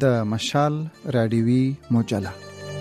د مشال راډیوي مجله.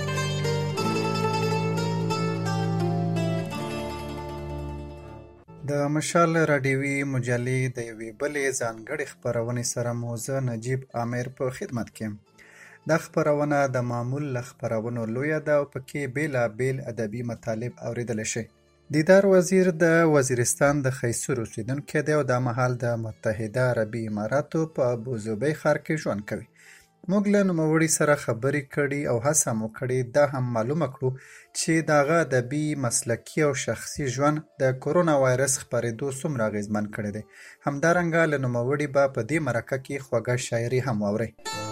د مشال راډیوي مجلې د یوې بلې ځانګړې خپرونې سره مو زه نجیب عامر په خدمت کې یم. دا خپرونه د معمول له خپرونو لویه ده او پکې بېلابېل ادبي مطالب اورېدلی شئ. دیدار وزیر د وزیرستان د خیسور اوسېدونکی دی او دا مهال د متحده عربي اماراتو په ابوظبي ښار کې ژوند کوي. موږ له نوموړي سره خبرې کړي او هڅه مو کړې دا هم معلومه کړو چې د هغه ادبي، مسلکي او شخصي ژوند د کرونا وایرس خپرېدو څومره اغېزمن کړی دی. همدارنګه له نوموړي به په دې مرکه کې خوږه شاعري هم واورئ.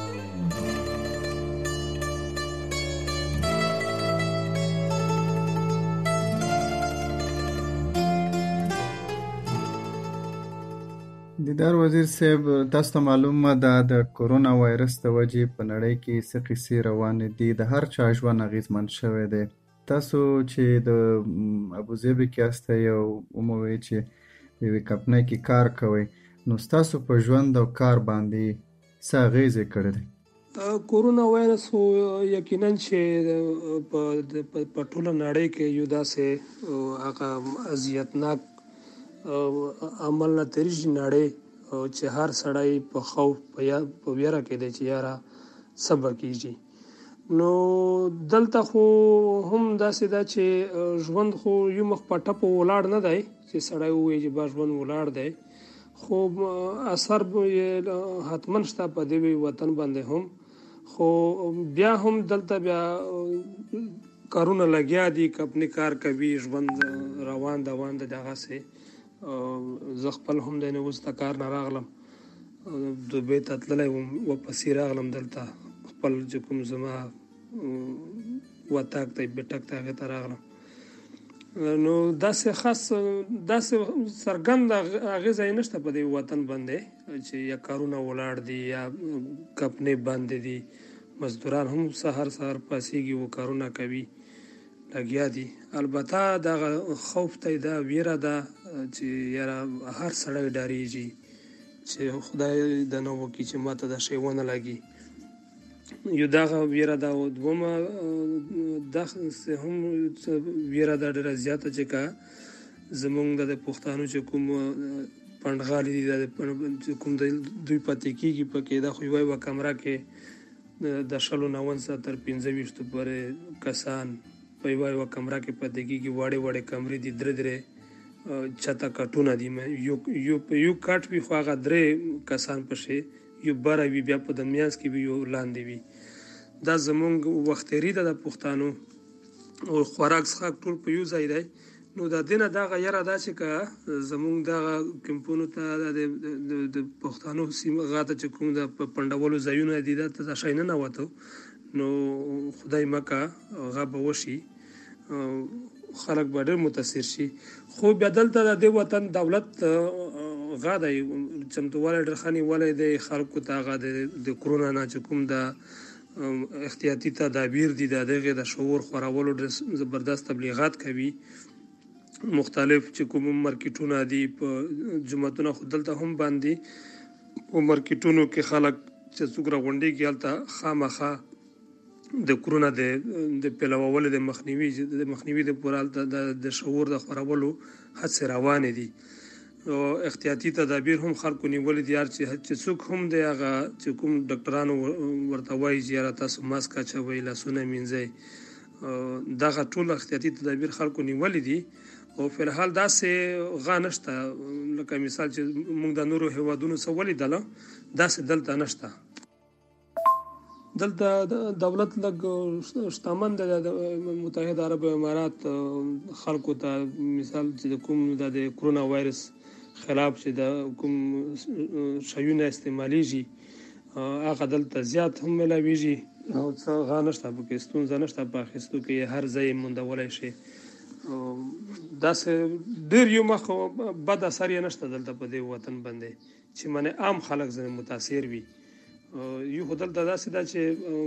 دیدار وزیر صاحب، تاسو ته معلومه ده د کرونا وایرس د وجې په نړۍ کې څه قصې روانې دي، د هر چا ژوند اغېزمن شوی دی. تاسو چې د ابوظبي کې یاستئ او ومویئ چې په یوې کمپنۍ کې کار کوئ، نو ستاسو په ژوند او کار باندې څه اغېزې کړې دی؟ کرونا وایرس خو یقینا چې په ټوله نړۍ کې یو داسې هغه اذیتناک عمل نه تېرېږي نړۍ چې هر سړی په خوف په ویره کې دی چې یاره څه به کېږي. نو دلته خو هم داسې ده چې ژوند خو یو مخ په ټپو ولاړ نه دی چې سړی ووایي چې با ژوند ولاړ دی، خو اثر به حتما شته په دې وطن باندې هم. خو بیا هم دلته بیا کارونه لګیا دي، کمپنۍ کار کوي، ژوند روان دوان دی دغسې. زه خپل هم دی نه اوس د کار نه راغلم، دوبۍ ته تللی وم، واپسې راغلم دلته خپل چې کوم زما وطاق دی بیټک ته هغې ته راغلم. نو داسې خاص داسې څرګند اغېزه یې نشته په دې وطن باندې چې یا کارونه ولاړ دي یا کمپنۍ بندې دي. مزدوران هم سهار پاسېږي و کارونه کوي، لګیا دي. البته دغه خوف ته دا ویره ده چې یاره هر سړی ډارېږي چې خدای د نه وکړي چې ماته دا شی ونه لګي. یو دغه ویره ده او دومه داسې هم ویره ده ډېره زیاته چې که زمونږ د پښتانو چې کوم پنډغالي دي چې کوم دوی پاتې کېږي پکې دا خو یوه کمره کې د 90 تر 25 پورې کسان په یوه کمره کې پاتې کېږي. وړې وړې کمرې دي، درې چته کټونه دي، یو کټ وي خو هغه 3 کسان پشې یو بره وي، بیا په د میانځ کې وي، یو لاندې وي. دا زمونږ وختیري ده د پښتانو او خوراک څښاک ټول په یو ځای دی. نو د دې نه دغه یره ده چې که زمونږ دغه کمپونو ته د پښتانو سیمه غاته چې کوم د پنډولو ځایونه دي دا ته شی نه ننوتو، نو خدای مکه هغه به وشي، خلک به ډېر متاثر شي. خو بیا دلته د دې وطن دولت غا دی چمتووالی ډېر ښه نیولی دی خلکو ته. هغه د کرونا نه چې کوم د احتیاطي تدابیر دي د هغې د شعور خورولو ډېر زبردست تبلیغات کوي. مختلف چې کوم مارکیټونه دي په جوماتونه خو دلته هم باندې په مارکیټونو کې خلک چې څوک راغونډېږي هلته خامخا د کرونا د پیلولو د مخنیوي د پوره د شعور د خورولو هڅې روانې دي. احتیاطي تدابیر هم خلکو نیولي دي. هر چې څوک هم دی هغه چې کوم ډاکټرانو ورته وایي چې یاره تاسو ماسک اچوئ، لاسونه مینځئ، دغه ټول احتیاطي تدابیر خلکو نیولي دي. او فلحال داسې غا نشته لکه مثال چې موږ د نورو هیوادونو څه ولیدله داسې دلته نشته. دلته دولت لږ شتمن دی د متحده عرب امارات خلکو ته. مثال چې د کوم د کرونا وایرس خلاف چې د کوم شیونه استعمالیږي هغه دلته زیات هم ملاویږي او څه غا نشته پکې، ستونزه نشته په اخیستو کې، هر ځای یې موندولی شي. داسې ډېر یو مخ بد اثر یې نشته دلته په دې وطن باندې چې منې عام خلک ځنې متاثر وي. یو خو دلته داسې ده چې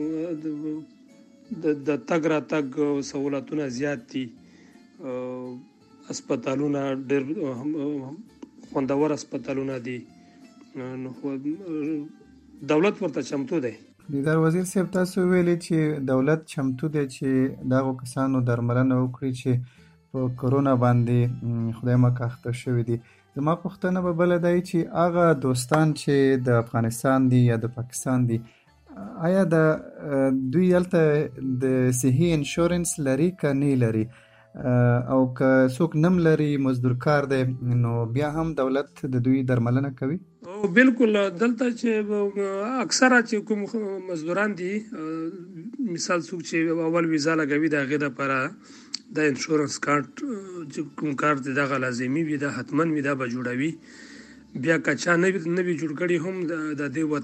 د تګ راتګ سهولتونه زیات دي، اسپتالونه ډېر خوندور اسپتالونه دي، نو دولت ورته چمتو دی. دیدار وزیر صاحب تاسو ویلي چې دولت چمتو دی چې دغو کسانو درملنه وکړي چې په کرونا باندې خدای مکه اخته شوي دي. زما پوښتنه به بله دی چې هغه دوستان چې د افغانستان دي یا د پاکستان دي، آیا د دوی هلته د صحي انشورنس لري که نه لري؟ او که څوک نم لري، مزدور کار دی، نو بیا هم دولت د دوی درملنه کوي؟ او بالکل دلته چې اکثره چې کوم مزدوران دي، مثال څوک چې اول ویزا لګوي د هغې دپاره د انشورنس کارت چې کوم کارت دی دغه لازمي وي، دا حتما وي، دا به جوړوي. بیا که چا نه وي جوړ کړي هم د دې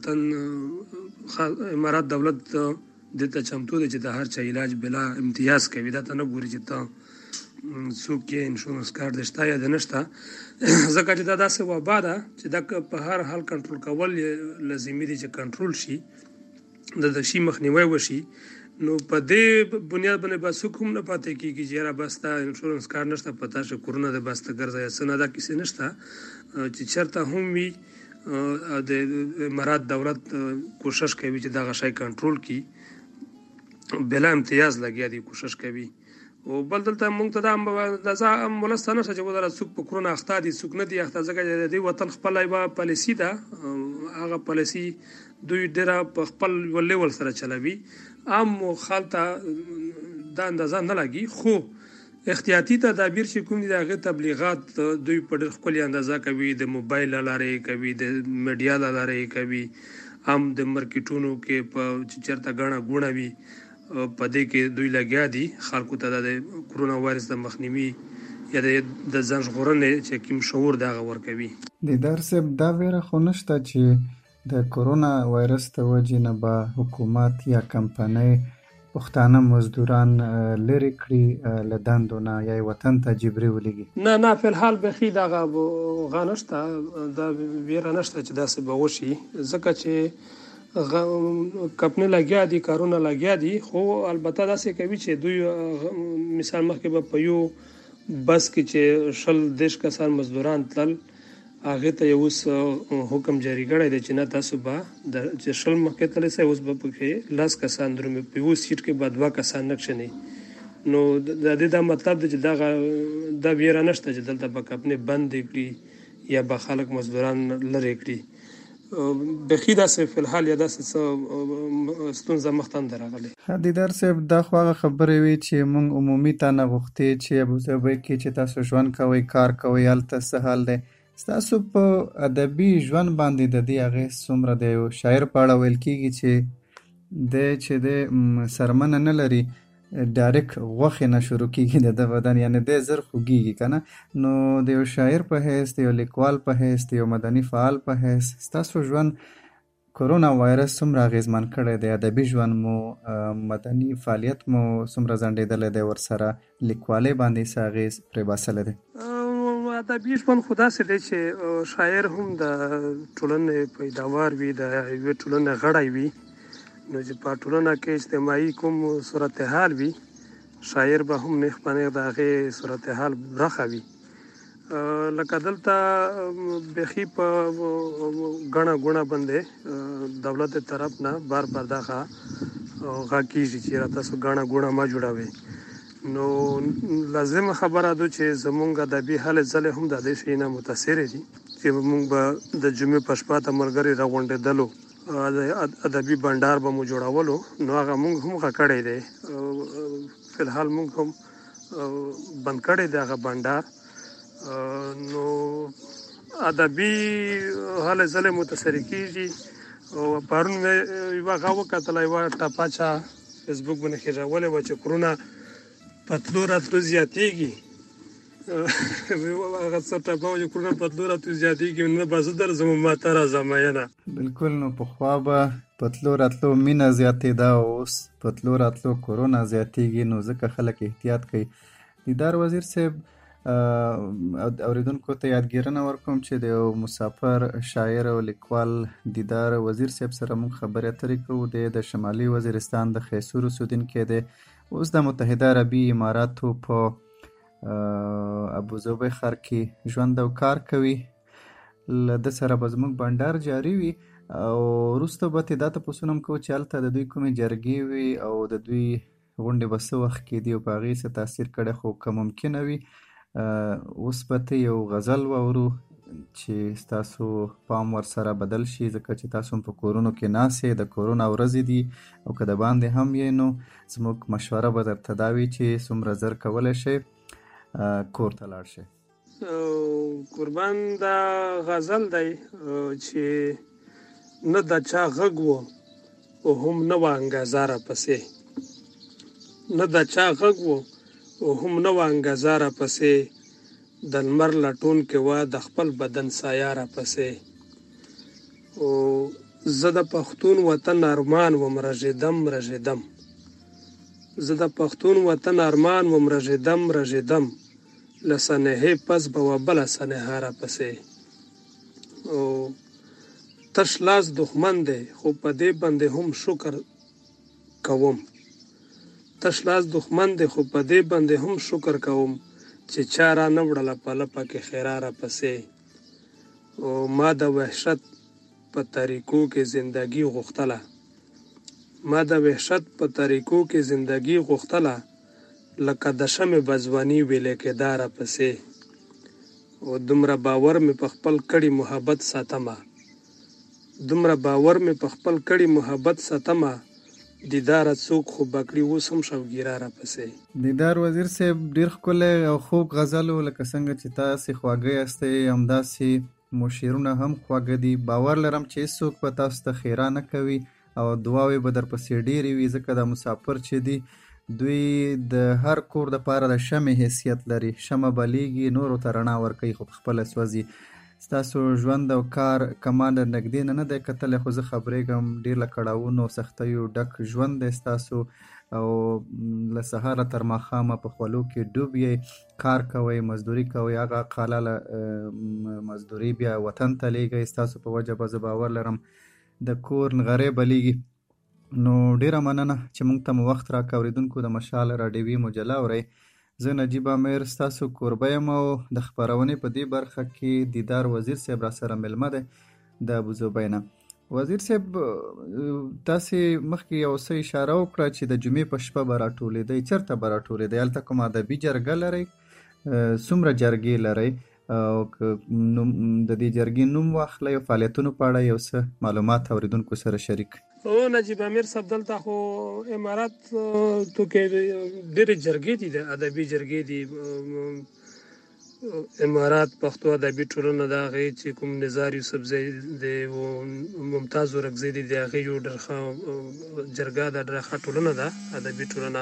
وطن امارات دولت دې ته چمتو دی چې د هر چا علاج بلا امتیاز کوي. دا ته نه ګوري چې ته څوک یې انشورنس کارت دې شته یا د نشته، ځکه چې دا داسې وبا ده چې دا په هر حال کنټرول کول لازمي دي چې کنټرول شي، د شي مخنیوی وشي. نو په دې بنیاد باندې به څوک هم نه پاتې کېږي چې یاره بس دا انشورنس کارت نشته، په تا چې کورونه د بس ته ګرځه یا څه نه، دا کیسې نشته. چې چېرته هم وي د امارات دولت کوشش کوي چې دغه شی کنټرول کړي، بلا امتیاز لګیا دي کوشش کوي. او بل دلته موږ ته دا اندازه ملسته نشته چې ودره څوک په کرونا اخته دي څوک نه دي اخته، ځکه چې د دې وطن خپله یوه پالیسي ده، هغه پالیسي دوی ډېره په خپل لیول سره چلوي. عام خلک ته دا اندازه نه لګي، خو احتیاطي تدابیر چې کوم دي د هغې تبلیغات دوی په ډېر ښکلې اندازه کوي، د موبایل له لارې کوي، د میډیا له لارې کوي، هم د مارکیټونو کې په چې چېرته ګڼه ګوڼه وي په دې کې دوی لګیا دي خلکو ته د کرونا وایرس د مخنیوي یا د ځان ژغورنې چې کوم شعور د هغه ورکوي. دیدار صاحب دا ویره خو نشته چې د کرونا وایرس د وجې نه به حکومت یا کمپنۍ پښتانه مزدوران لرې کړي له دندو نه یا یې وطن ته جبري ولېږي؟ نه فی الحال بیخي دغه غا نشته، دا ویره نشته چې داسې به وشي، ځکه چې کپنې لګیا دي، کارونه لګیا دي. خو البته داسې کوي چې دوی مثال مخکې به په یو بس کې چې 10 کسان مزدوران تلل، هغې ته یې اوس حکم جاري کړی دی چې نه تاسو به چې 10 مخکې تللی سئ، اوس به پکې 10 کسان درومي، په یو سیټ کې به 2 کسان نه کښېنئ. نو د دې دا مطلب دی چې دا ویره نشته چې دلته به کپنې بندې کړي یا به خلک مزدوران لرې کړي. بخی داسې فی الحال یا داسې څه ستونزه مخته نه راغلی. دیدار صاحب دا خو هغه خبرې وي چې موږ عمومي تا نه غوښتې چې ابوظبي کې چې تاسو ژوند کوئ، کار کوئ، هلته څه حال دی؟ ستاسو په ادبي ژوند باندې د دې اغېز څومره دی؟ یو شاعر په اړه ویل کېږي چې دی سرمنه نه لري، ډایرکټ غوښې نه شروع کېږي د ده بدن، یعنې دی زر خوږېږي که نه. نو د یو شاعر په حیث، د یو لیکوال په حیث، د یو مدني فعال په حیث ستاسو ژوند کرونا وایرس څومره اغېزمن کړی دی؟ ادبي ژوند مو، مدني فعالیت مو څومره ځنډېدلی دی ورسره؟ لیکوالۍ باندې څه اغېز پرې باسلی دی؟ ادبي ژوند خو داسې دی چې شاعر هم د ټولنې پیداوار وي، د یوې ټولنې غړی وي. نو چې په ټولنه کې اجتماعي کوم صورتحال وي، شاعر به هم نیغ په نیغ د هغې صورتحال برخه وي. لکه دلته بیخي په ګڼه ګوڼه باندې دولت طرف نه بار دغه غږ کېږي چې را تاسو ګڼه ګوڼه مه جوړوئ. نو لازمه خبره ده چې زمونږ ادبي هلې ځلې هم د دې شي نه متاثرې دي، چې موږ به د جمعې په شپه ته ملګري راغونډېدلو، ادبي بنډار به مو جوړولو، نو هغه موږ هم هغه کړی دی. فی الحال موږ هم بند کړی دی هغه بنډار. نو ادبي هلې ځلې متاثرې کېږي. او پرون مې یوه هغه وکتله، یوه ټپه چا فیسبوک باندې خېژولې وه چې کرونا په تلو راتلو زیاتېږي. هغه څه ټپه وه چې کرونا په تلو راتلو زیاتېږي، نه به زه درځم ما ته راځه مینه. بلکل. نو پخوا به په تلو راتلو مینه زیاتېده، اوس په تلو راتلو کرونا زیاتېږي، نو ځکه خلک احتیاط کوي. دیدار وزیر صاحب، اوریدونکو ته یادګیرنه ورکوم چې د یو مسافر شاعر او لیکوال دیدار وزیر صاحب سره موږ خبرې اترې کوو. د شمالي وزیرستان د خیسور اوسېدونکی دی، اوس د متحده عربي اماراتو په ابوظبي ښار کې ژوند او کار کوي. له ده سره به زموږ بنډار جاري وي او وروسته به ترې دا تپوسونه هم کوو چې هلته د دوی کومې جرګې وي او د دوی غونډې به څه وخت کېدي او په هغې څه تاثیر کړی، خو که ممکنه وي اوس به ته یو غزل واورو چې ستاسو پام ورسره بدل شي، ځکه چې تاسو هم په کورونو کې ناست یې، د کورونا ورځې دي او که د باندې هم یې نو زموږ مشوره به درته دا وي چې څومره زر کولی شئ کور ته لاړ شئ. قربان دا غزل دی چې نه د چا غږ و او هم نه وه انګازه راپسې، نه د چا غږ و او هم نه وه انګازه راپسې، د لمر لټون کې وه د خپل بدن سایه راپسې. او زه د پښتون وطن ارمان وم رژېدم رژېدم، زه د پښتون وطن ارمان وم رژېدم رژېدم، له سنحې پس به وه بله سنحه راپسې. او تش لاس دښمن دی خو په دې باندې هم شکر کوم، تش لاس دښمن دی خو په دې باندې هم شکر کوم، چې چا را نه وړله په لپه کې خیره راپسې. او ما د وحشت په طریقو کې زندګي غوښتله، ما د وحشت په طریقو کې زندګي غوښتله، لکه د شمې بزواني ویلې کېدا راپسې. او دومره باور مې په خپل کړي محبت ساتمه، دومره باور مې په خپل کړي محبت ساتمه، دیداره څوک خو بکړي اوس هم شوګیره راپسې. دیدار وزیر صاحب ډېر ښکلی او خوږ غزل و، لکه څنګه چې تاسې خواږه یاستئ همداسې مو شعرونه هم خواږه دي. باور لرم چې هېڅوک به تاسو ته خیره نه کوي او دعاوې به درپسې ډېرې وي، ځکه دا مسافر چې دي دوی د هر کور دپاره د شمې حیثیت لري، شمه بلیږي نورو ته رڼا ورکوي خو پخپله سوځي. ستاسو ژوند او کار کما د نږدې نه دی کتلی، خو زه خبرېږم ډېر له کړاوونو او سختیو ډک ژوند دی ستاسو، او له سهاره تر ماښامه په خولو کې ډوب یې، کار کوئ، مزدوري کوئ، هغه قالاله مزدوري بیا وطن ته لیږئ، ستاسو په وجه به زه باور لرم د کور نغرۍ بلیږي. نو ډېره مننه چې موږ ته مو وخت راکړه. اورېدونکو د مشال راډیوي مجله اورئ، زه نجیب امیر ستاسو کوربه یم او د خپرونې په دې برخه کې دیدار وزیر صاحب را سره مېلمه دی د ابوظبي نه. وزیر صاحب تاسې مخکې یو څه اشاره وکړه چې د جمعې په شپه به راټولېدئ، چېرته به راټولېدئ؟ هلته کومه ادبي جرګه لرئ؟ څومره جرګې لرئ؟ او د دې جرګې نوم واخلئ او فعالیتونو په اړه یو څه معلومات اورېدونکو سره شریک. او نجیب امیر صاحب دلته خو امارات تو کې ډېرې جرګې دي، د ادبي جرګې دي. امارات پښتو ادبي ټولنه د هغې چې کوم نزار یوسفزی دی او ممتاز ورکزی دی، د هغې یو ډېر ښه جرګه ده، ډېره ښه ټولنه ده ادبي ټولنه.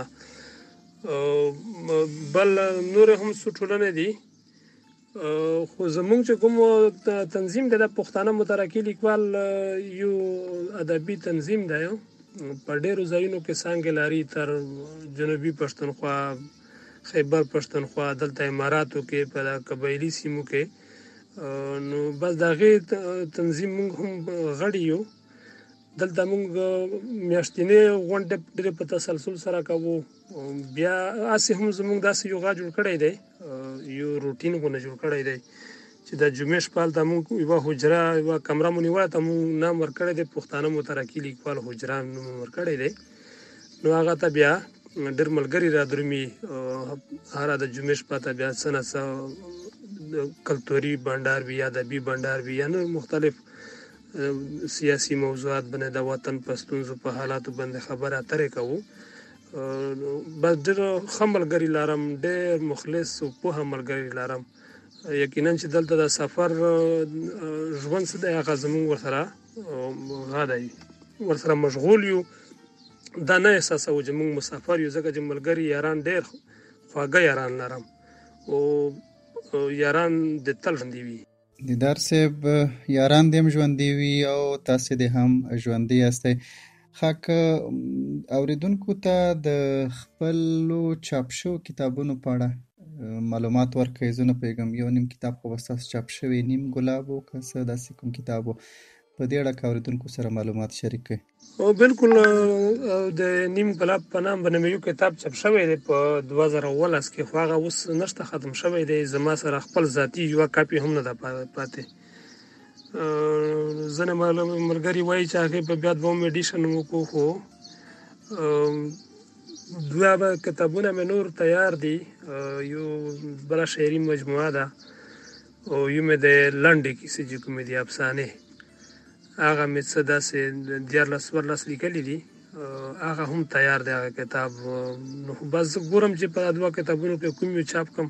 بل نورې هم څو ټولنې دي، خو زمونږ چې کوم تنظیم دی د پښتانه مترقي لیکوال یو ادبي تنظیم دی، په ډېرو ځایونو کې څانګې لري، تر جنوبي پښتونخوا، خیبر پښتونخوا، دلته اماراتو کې په قبایلي سیمو کې. نو بس د هغې تنظیم موږ هم غړي یو. دلته موږ میاشتنې غونډې ډېرې په تسلسل سره کوو. بیا هسې هم زموږ داسې یو غا جوړ کړی دی، یو روټین غونه جوړ کړی دی چې د جمعې شپه هلته موږ یوه حجره، یوه کمره مو نیوله، ته موږ نام ورکړی دی پښتانه مترقي لیکوال حجره نوم ورکړی دی. نو هغه ته بیا ډېر ملګري را درومي، هره د جمعې شپه ته بیا څه نه څه کلتوري بنډار وي یا ادبي بنډار وي یا نور مختلف سیاسي موضوعات باندې د وطن په ستونزو په حالاتو باندې خبرې اترې کوو. بس ډېر ښه ملګري لرم، ډېر مخلص او پوهه ملګري لرم. یقینا چې دلته د سفر ژوند څه دی هغه زموږ ورسره غا دی، ورسره مشغول یو. دا نه احساسوو چې موږ مسافر یو، ځکه چې ملګري یاران ډېر خواږه یاران لرم او یاران د تل ژوندي وي. دیدار صاحب یاران دې هم ژوندي وي او تاسې دې هم ژوندي یاستئ. که اوریدونکو ته د خپلو چاپ شوو کتابونو په اړه معلومات ورکړئ. زه نه پوهېږم، یو نیم کتاب خو به ستاسو چاپ شوی، نیم ګلاب و که څه داسې کوم کتاب و، په دې اړه که اوریدونکو سره معلومات شریک کړئ. بالکل د نیم ګلاب په نام باندې مې یو کتاب چاپ شوی دی په 2019 کې، خو هغه اوس نشته، ختم شوی دی. زما سره خپل ذاتي یوه کاپي هم نه ده پاتې. ځینې ملګري وایي چې هغې به بیا دوم ایډیشن وکړو، خو دوه کتابونه مې نور تیار دي. یو بله شعري مجموعه ده او یو مې د لنډې کیسې چې کومې دي افسانې، هغه مې څه داسې 14 لیکلي دي، هغه هم تیار دی هغه کتاب. نو بس زه ګورم چې په دوه کتابونو کې کوم یو چاپ کړم.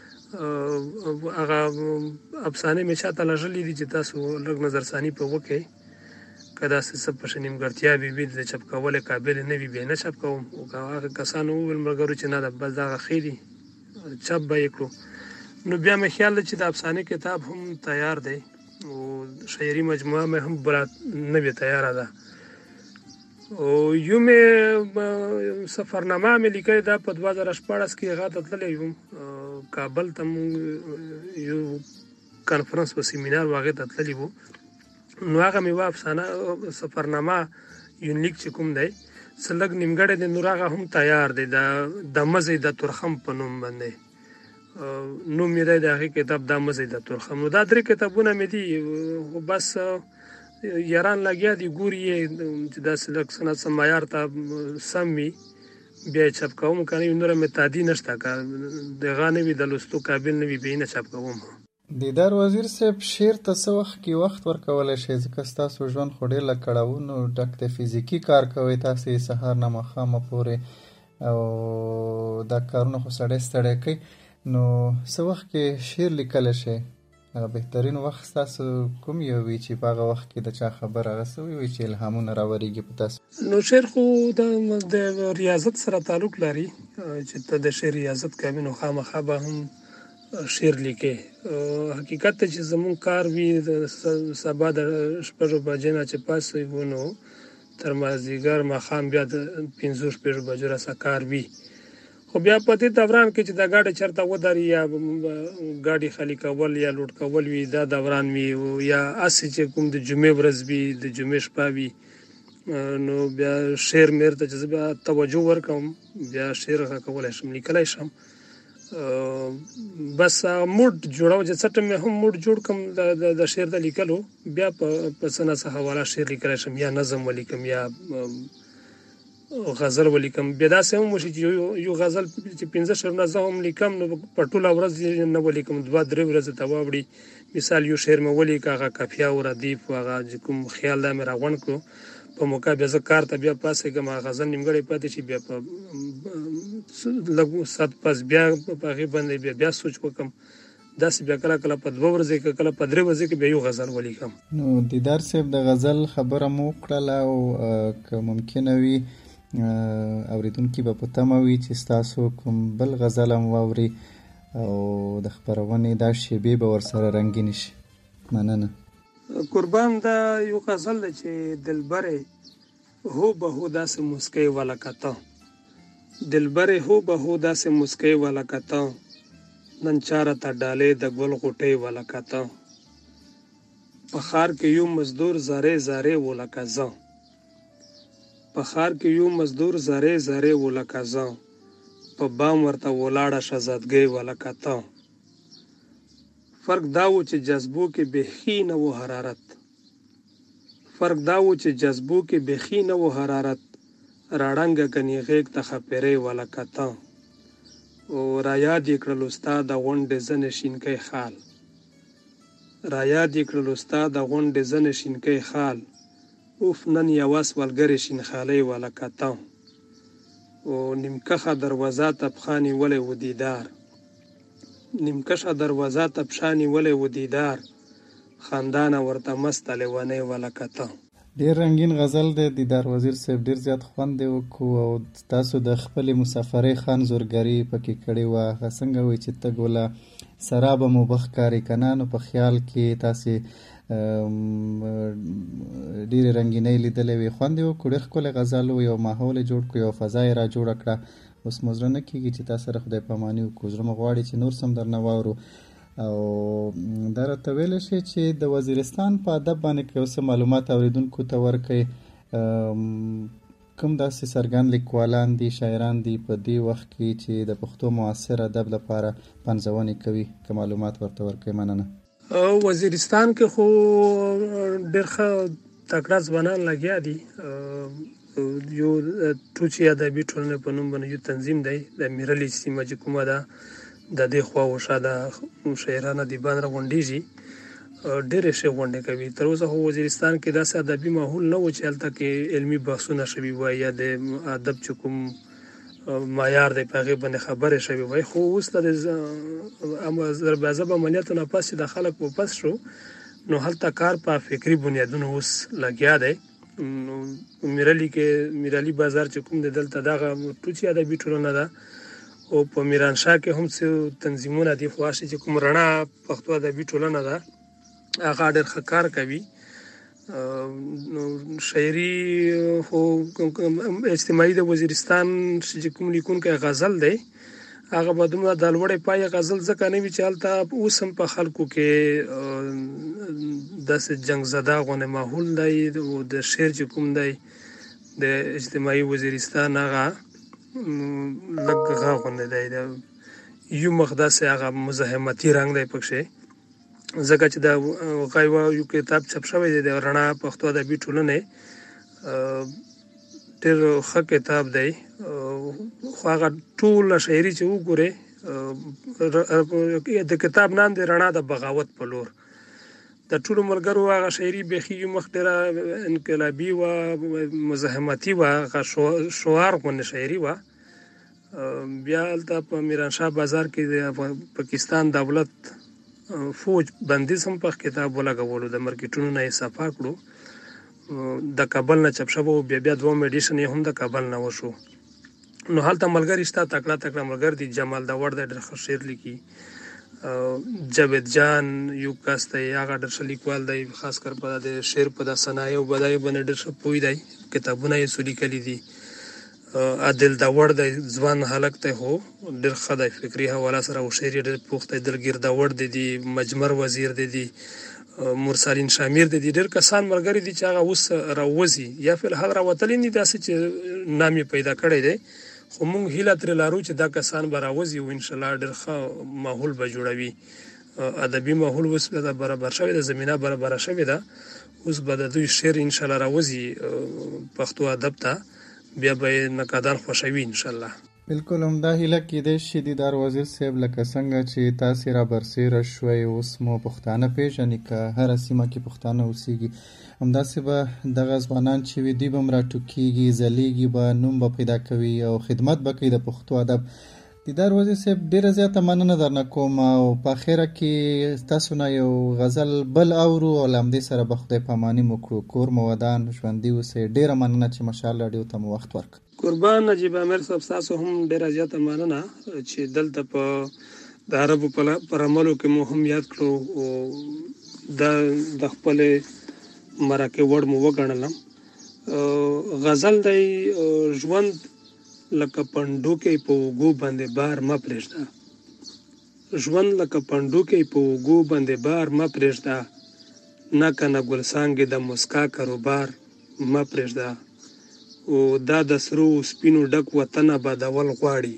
هغه افسانې مې چاته لږلي دي چې تاسو لږ نظرثاني په وکړئ، که داسې څه پکې نیمګړتیاوې وي د چاپ کولو قابل نه وي بیا نه چاپ کوم. او که هغه کسانو وویل ملګرو چې نه ده بس دغه ښې دي چاپ به یې کړو، نو بیا مې خیال دی چې د افسانې کتاب هم تیار دی او شعري مجموعه مې هم بله نوې تیاره ده. او یو مې سفرنامه مې لیکلې ده په 2014 کې، هغه ته تللی وم کابل ته، مونږ یو کانفرنس په سیمینار و هغې ته تللي وو. نو هغه مې وه افسانه سفرنامه یونلیک چې کوم دی څه لږ نیمګړی دی، نور هغه هم تیار دی د مزی د تورخم په نوم باندې نوم یې دی د هغې کتاب د مزی د تورخم. نو دا 3 کتابونه مې دي، خو بس یاران لګیا دي ګوري یې چې داسې لږ څه نه څه معیار ته سم وي بیا یې چاپ کوم، که نه وي نوره مې تعدي نشته، که دغه نه وي د لوستو قابل نه وي بیا یې نه چاپ کوم. دیدار وزیر صاحب، شعر ته څه وخت کې وخت ورکولی شئ؟ ځکه ستاسو ژوند خو ډېر له کړاوونو ډک دی، فزیکي کار کوئ تاسې سهار نه ماښامه پورې، او دا کارونه خو سړی ستړی کوي. نو څه وخت کې شعر لیکلی شئ؟ بهترین وخت ستاسو کوم یو وي چې په هغه وخت کې د چا خبر هغه څه وي چې الهامونه راورېږي په تاسو؟ نو شعر خو د ریاضت سره تعلق لري، چې ته د شعر ریاضت کوې نو خامخا به هم شعر لیکې. حقیقت ته چې زمونږ کار وي سبا د 6 بجې نه چې پاڅېږو نو تر مازدیګر ماښام بیا د 5-6 بجو راسه کار وي، خو بیا په دې دوران کې چې دا ګاډی چېرته ودري یا ګاډي خالي کول یا لوډ کول وي دا دوران وي، یا هسې چې کوم د جمعې ورځ وي د جمعې شپه وي، نو بیا شعر مې ورته چې زه بیا توجه ورکوم بیا شعر کولی شم لیکلی شم. بس موډ جوړو چې څه ټایم مې هم موډ جوړ کړم د شعر د لیکلو، بیا په څه نه څه حواله شعر لیکلی شم، یا نظم ولیکم یا غزل ولیکم. بیا داسې هم وشي چې یو غزل چې 15 شعرونه زه هم لیکم نو په ټوله ورځ نه ولیکم، 2-3 ورځې ته واوړي. مثال یو شعر مې ولیکه هغه قافیه او ردیف هغه کوم خیال دا مې راغونډ کړو په موقع بیا زه کار ته بیا پاڅېږم، هغه غزل نیمګړی پاتې شي، بیا په لږ ساعت پس بیا په هغې باندې بیا سوچ وکړم، داسې بیا کله کله په 2 ورځې کې کله په 3 ورځې کې بیا یو غزل ولیکم. نو دیدار صاحب د غزل خبره مو وکړله، او که ممکنه وي اوریدونکي به په تمه وي چې ستاسو کوم بل غزل هم واوري او د خپرونې دا شیبې به ورسره رنګینې شي. مننه. قربان دا یو غزل دی چې دلبرې هو به هو داسې مسکۍ ولکه ته، دلبرې هو به هو داسې مسکۍ ولکه ته، نن چاره ته ډالۍ د ګل غوټۍ ولکه ته، په ښار کې یو مزدور زارې زارې ولکه زه، په ښار کې یو مزدور زارې زارې ولکه زه، په بام ورته ولاړه شهزادګۍ ولکه ته. فرق دا و چې جذبو کې بیخي نه و حرارت، فرق دا و چې جذبو کې بیخي نه و حرارت، راړنګه کني غیږ ته خپېرې ولکه ته، او را یاد یې کړلو ستا د غونډې زنې شینکۍ خال، را یاد یې کړلو ستا د غونډې زنې شینکۍ خال، اوف نن یوه سولګرې شینخالۍ ولکه ته، او نیمکښه دروازه ته پښه نیولی و دیدار، نیمکښه دروازه ته پښه نیولی و دیدار، خندانه ورته مسته لیونۍ ولکه ته. ډېر رنګین غزل دی دیدار وزیر صاحب، ډېر زیات خوند یې وکړو، او تاسو د خپلې مسافرۍ خان زورګري پکې کړې وه. هغه څنګه وایي چې ته ګوله سرابه مو بخ کاري که نه، نو په خیال کې تاسې ډېرې رنګینۍ لیدلې وې، خوند یې وکړو، ډېر ښکلی غزل و، یو ماحول یې جوړ کړو، یو فضا یې را جوړه کړه. اوس مو زړه نه کېږي چې تا سره خدای پاماني وکړو، زړه مو غواړي چې نور څه هم درنه واورو. او دا راته ویلی شئ چې د وزیرستان په ادب باندې که یو څه معلومات اورېدونکو ته ورکړئ، کوم داسې څرګند لیکوالان دي شاعران دي په دې وخت کې چې د پښتو معاصر ادب لپاره پنځونې کوي، که معلومات ورته ورکړئ؟ مننه. وزیرستان کې خو ډېر ښه تکړه ځوانان لګیا دي. یو ټوچي ادبي ټولنې په نوم باندې یو تنظیم دی د میرلي سیمه چې کومه ده د دې خوا وشا د شاعران ادیبان راغونډېږي، ډېرې ښې غونډې کوي. تر اوسه خو وزیرستان کې داسې ادبي ماحول نه و چې هلته کې علمي بحثونه شوي وای یا د ادب چې کوم معیار دی په هغې باندې خبرې شوي وای. خو اوس د ضرب عملیاتو نه پس چې د خلک واپس شو نو هلته کار په فکري بنیادونو اوس لګیا دی. میرالي بازار چې کوم دی دلته دغه ټوچي ادبي ټولنه ده او په میرانشاه کې هم څه تنظیمونه دي. خو چې کوم رڼا پښتو ادبي ټولنه ده هغه ډېر ښه کار کوي. شاعري خو اجتماعي د وزیرستان چې کوم لیکونکی غزل دی هغه به دومره د لوړې پایې غزل ځکه نه وي چې هلته اوس هم په خلکو کې داسې جنګ زده غونې ماحول دی. د شعر چې کوم دی د اجتماعي وزیرستان هغه لږ غونې دی، یو مخ داسې هغه مزاحمتي رنګ دی پکښې. ځکه چې د یو کتاب چاپ شوی دی د رڼا پښتو ادبي ټولنې، ډېر ښه کتاب دی. خو هغه ټوله شاعري چې وګورې د کتاب نام دی رڼا د بغاوت په لور. د ټولو ملګرو هغه شاعري بیخي یو مخ ډېره انقلابي وه، مزاحمتي وه، هغه شعار غوندې شاعري وه. بیا هلته په میرانشاه بازار کې د پاکستان دولت فوج بندیز هم په کتاب ولګولو، د مارکیټونو نه یې صفا کړو. د کابل نه چاپ شوی و، بیا دوم ایډیشن یې هم د کابل نه وشو. نو هلته ملګري شته، تکړه ملګر دي. جمال داور دی، ډېر ښه شعر لیکي. جاوید جان یو کس دی، هغه ډېر ښه لیکوال دی، خاص کر په د شعر په د صنایعو بدایو باندې ډېر ښه پوه دی، کتابونه یې څو لیکلي دي. عادل داور دی، ځوان هلک دی خو ډېر ښه دی، فکري حواله سره او شعر یې ډېر پوخ دی. دلګیر داور دی، مجمر وزیر دی، مرسلین شامیر دی، ډېر کسان ملګري دي چې هغه اوس راوځي یا فی الحال راوتلي دي، داسې چې نام یې پیدا کړی دی. خو موږ هیله ترې لرو چې دا کسان به راوځي او انشاءالله ډېر ښه ماحول به جوړوي. ادبي ماحول اوس به برابر شوی ده، زمینه برابره شوې ده. اوس به د دوی شعر انشاءالله راوځي پښتو ادب ته، بیا به یې نقادان خوښوي انشاءالله. بالکل همدا هیله کېدای شي دیدار وزیر صاحب، لکه څنګه چې تاسې را برسېره شوئ اوس مو پښتانه پېژني، که هره سیمه کې پښتانه اوسېږي همداسې به دغه ځوانان چې وي دوی به هم راټوکېږي، ځلیږي به، نوم به پیدا کوي او خدمت به کوي د پښتو ادب. دیدار وزیر صاحب ډېره زیاته مننه درنه کوم او په اخره کې تاسو نه یو غزل بل اورو او له همدې سره به خدای پاماني مو کړو. کور مو ودان، ژوندي اوسئ. ډېره مننه چې مشال راډیو ته مو وخت ورکړ. قربان نجیب امیر صاحب، تاسو هم ډېره زیاته مننه چې دلته په د عربو پر عملو کې مو هم یاد کړو او د خپلې مرکې وړ مو وګڼلم. غزل دی: ژوند لکه پنډوکی په اوږو باندې بار مه پرېږده، ژوند لکه پنډوکی په اوږو باندې بار مه پرېږده، نه کنه ګل څانګې د مسکا کاروبار مه پرېږده. او دا د سرو سپینو ډک وطن آبادول غواړي،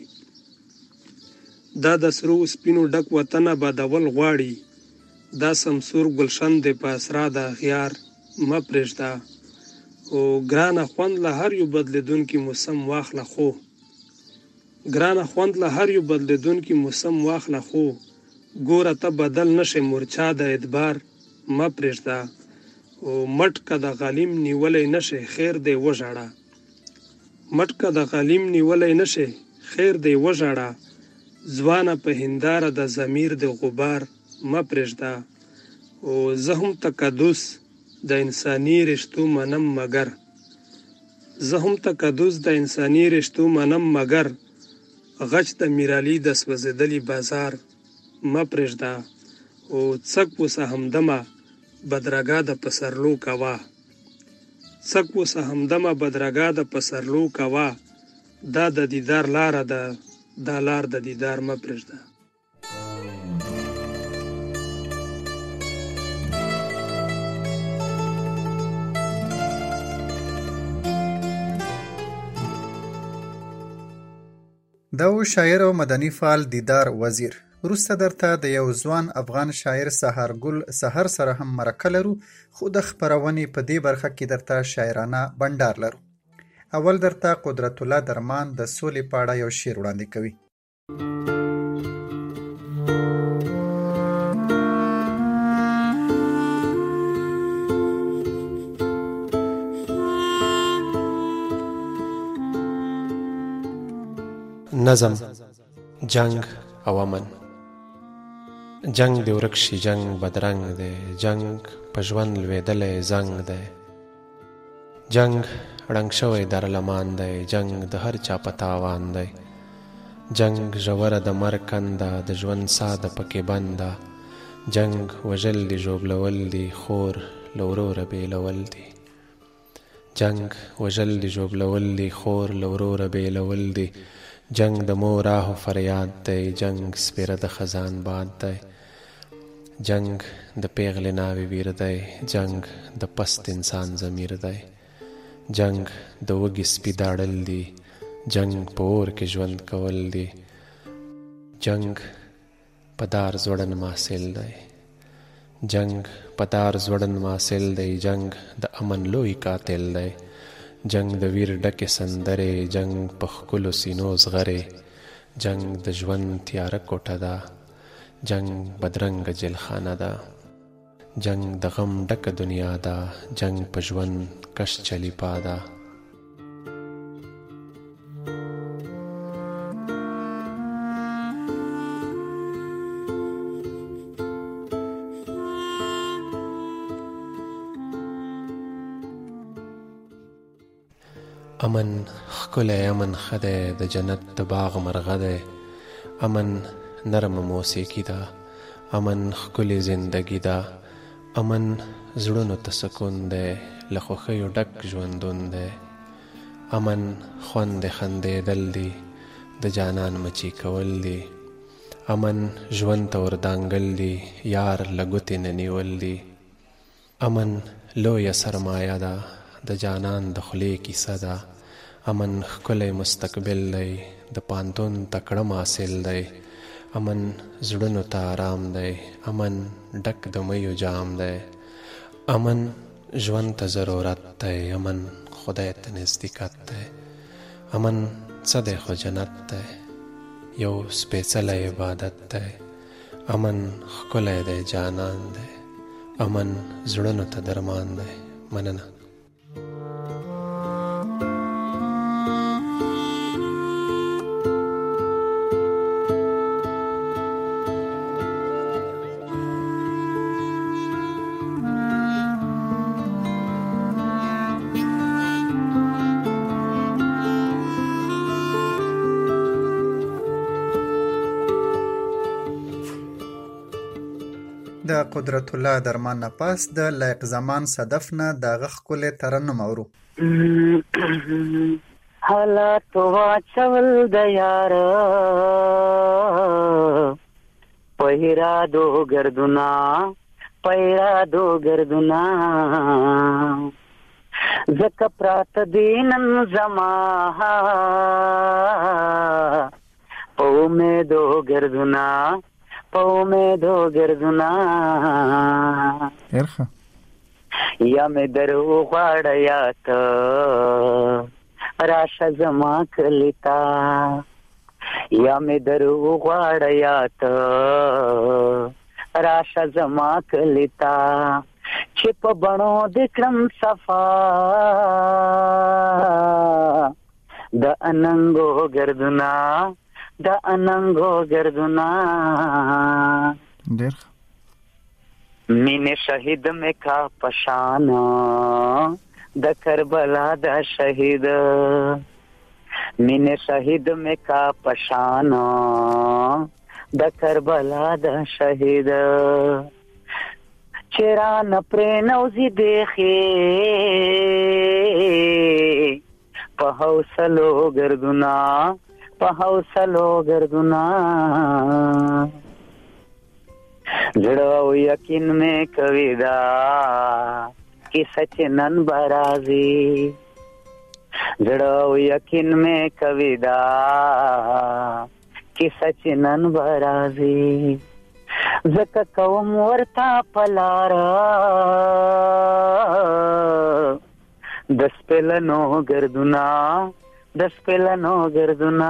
دا د سرو سپینو ډک وطن آبادول غواړي، دا سمسور گلشن دی په اسرا د اغیار مه پرېږده. او ګرانه خوند له هر یو بدلیدونکي موسم واخله خو، ګرانه خوند له هر یو بدلیدونکي موسم واخله خو، ګوره ته بدل نشې مورچا د ادبار مه پرېږده. او مټکه د غلیم نیولی نشې خیر دی وژاړه، مټکه د غلیم نیولی نشې خیر دی وژاړه، ځوانه په هنداره د ضمیر د غبار مه پرېږده. او زه هم تقدس د انساني رشتو منم مګر، زه هم تقدس د انساني رشتو منم مګر، غچ د میرالي د سوځېدلي بازار مه پرېږده. او څک وسه همدمه بدرګه د پسرلو کوه، څک وسه همدمه بدرګه د پسرلو کوه، دا د دیدار لاره ده، دا لار د دیدار مه پرېږده. دا و شاعر او مدني فعال دیدار وزیر. وروسته درته د یو ځوان افغان شاعر سهارګل سحر سره هم مرکه لرو، خو د خپرونې په دې برخه کې درته شاعرانه بنډار لرو. اول درته قدرت الله درمان د سولې په اړه یو شعر وړاندې کوي. نظم، جنگ او امن. جنگ دی ورک شي، جنگ بدرنګ دی، جنگ په ژوند لوېدلی زنګ دی، جنگ ړنګ شوی درلمان دی، جنگ د هر چا په تاوان دی، جنگ ژوره د مرګ کنده، د ژوند ساده پکې بنده، جنگ وژل دي ژوبلول دي، خور له وروره بېلول دي، جنگ وژل دي ژوبلول دي، خور له وروره بېلول دي، جنگ د مور آه و فریاد دی، جنگ سپیره د خزان باد دی، جنگ د پیغلې ناوې ویر دی، جنگ د پست انسان ضمیر دی، جنگ د وږي سپي داړل دي، جنگ په اور کې ژوند کول دي، جنگ په دار زوړن محصل دی، جنگ په دار زوړن محصل دی، جنگ د امن لوی قاتل دی، جنگ د ویر ډکې سندرې، جنگ په ښکلو سینو زغرې، جنگ د ژوند تیاره کوټه ده، جنگ بدرنګه جلخانه ده، جنگ د غم ډکه دنیا ده، جنگ په ژوند کش چلی پاده. امن ښکلی، امن ښه دی، د جنت د باغ مرغه دی، امن نرم موسیقي ده، امن ښکلی زندگی ده، امن زړونو ته سکون دی، له خوښیو ډک ژوندون دی، امن خوند خندېدل دي، د جانان مچي کول دي، امن ژوند ته وردانګل دي، یار له ګوتې نه نیول دي، امن لویه سرمایه ده، د جانان د خولې کیسه ده، امن ښکلی مستقبل دی، د پانتون تکړه محصل دی، امن زړونو ته آرام دی، امن ډک د میو جام دی، امن ژوند ته ضرورت دی، امن خدای ته نزدېکت دی، امن څه دی خو جنت دی، یو سپېڅلی عبادت دی، امن ښکلی دی جانان دی، امن زړونو ته درمان دی. مننه. د قدرت الله درمان نه پاس د لایق زمان صدف نه د هغه ښکلی ترنم اورو. حالات واچول د یاره پیرادو گردونا پیرادو گردونا زکه پرات دینن زما پومیدو گردونا پومیدو گردونا ارخه یا می درو غواړه یا ته راشه زما کلیتا یا می درو غواړه یا ته راشه زما کلیتا چې په بڼو د کړم صفا د اننګو گردونا د اننګو گردونا ډېر مینه شهید میں کا پشانا د کربلا د شهید مینه شهید میں کا پشانا د کربلا د شهید چران پرنوزی دیخی په حوصلو گردونا په حوصلو گردونا زړه او یقین مې کوي دا چې سچ نن برازي زړه او یقین مې کوي دا چې کیسه چې نن به راځي ځکه کوم ورته په لاره د سپېلنو ګردونه د سپېلنو ګردونه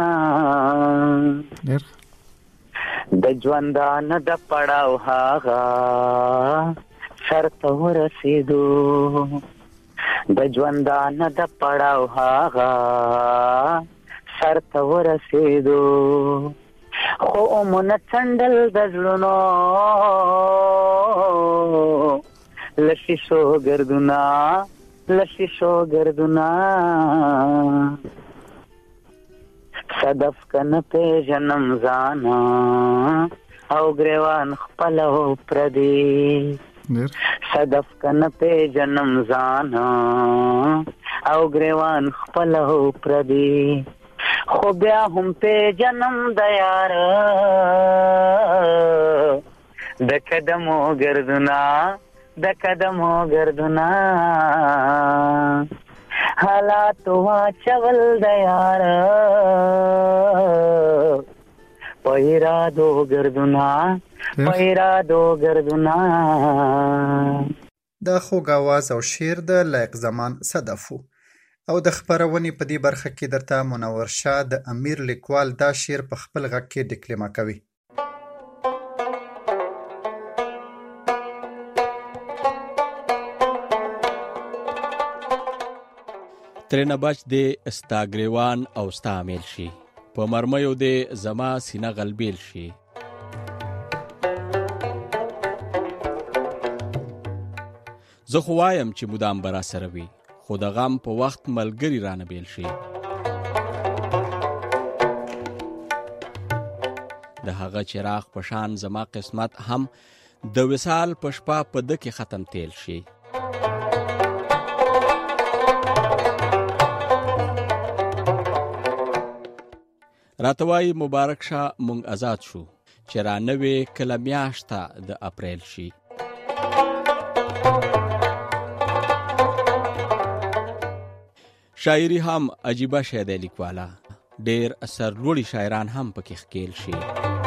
د ژوندانه د پړاو هغه سر ته ورسېدو د ژوندانه د پړاو هغه سر ته ورسېدو خو مونه څنډل د زړونو له شیشو ګردونه لشیشو گردونا صدف کن پیژنم زانا او گریوان خپلو پردی صدف کن پیژنم زانا او گریوان خپلو پردی خو بیا هم پیژنم د یار د قدمو گردونا د قدمو گردونا حالات واچول د یار پیرادو گردونا پیرادو گردونا. د خوږ آواز او شعر د لایق زمان صدفو او د خپرونې په دې برخه کې درته منور شاه د امیر لیکوال دا شعر په خپل غږ کې ډیکلمه کوي. ترنه بچ دې ستا ګریوان او ستا امیل شي په مرمیو دې زما سینه غلبیل شي زه خو وایم چې مدام به راسره وي خو د غم په وخت ملګري رانه بیل شي د هغه چراغ په شان زما قسمت هم د وصال په شپه په ده کې ختم تیل شي راتوای مبارک شاه مونږ آزاد شو چې را نوې کله میاشته د اپریل شي شاعري هم عجیبه شی دی لیکواله ډېر سرلوړي شاعران هم پکې ښکېل شي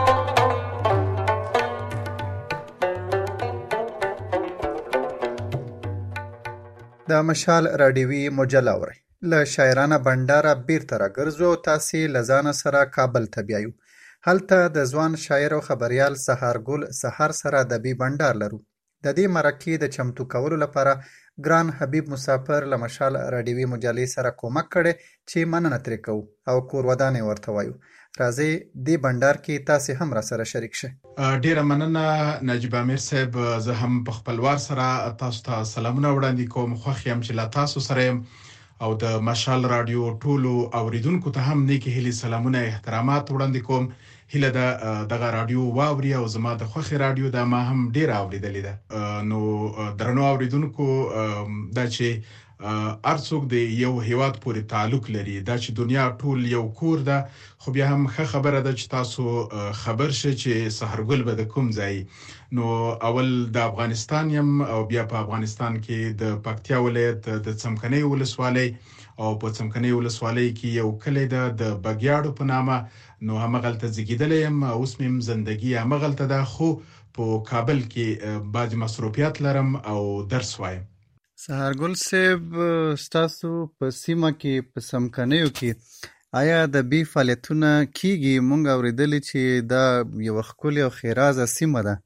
د مشال راډیوي مجله اورئ له شاعرانه بنډاره بیرته راګرځو او تاسې له ځانه سره کابل ته بیایو. هلته د ځوان شاعر او خبریال سهارګل سهار سره ادبي بنډار لرو. د دې مرکې د چمتو کولو لپاره ګران حبیب مسافر له مشال راډیوي مجلې سره کومک کړی چې مننه ترې کوو او کور ودانې ورته وایو. راځئ دې بنډار کې تاسې هم را سره شریک شئ. ډیره مننه نجیب امیر صاحب. زه هم په خپل وار سره تاسو ته سلامونه وړاندې کوم. خوښ یم چې له تاسو سره یم او د مشال رادیو ټولو اوریدونکو ته هم نیکی هیلې سلامونه احترامات وړاندې کوم. هیله ده دغه رادیو واوري او زما د خوښې رادیو دا ما هم ډیر اوریدلې ده. نو درنو اوریدونکو دا چې ارڅوک د یو هیواد پورې تعلق لري دا چې دنیا ټول یو کور ده خو بیا هم ښه خبره ده چې تاسو خبر شئ چې سهارګل به د کوم ځای. نو اول د افغانستان یم او بیا په افغانستان کې د پکتیا ولایت د څمکنۍ ولسوالۍ او په څمکنۍ ولسوالۍ کې یو کلی ده د بګیاړو په نامه. نو همغلته زیږیدلی یم اوس مې زندګي همغلته ده خو په کابل کې بعضې مصروفیات لرم او درس وایم. سهارګل صاحب ستاسو په سیمه کې په څمکنیو کې آیا ادبي فعالیتونه کیږي؟ مونږ اورېدلي چې دا یوه ښکلې او ښېرازه سیمه ده.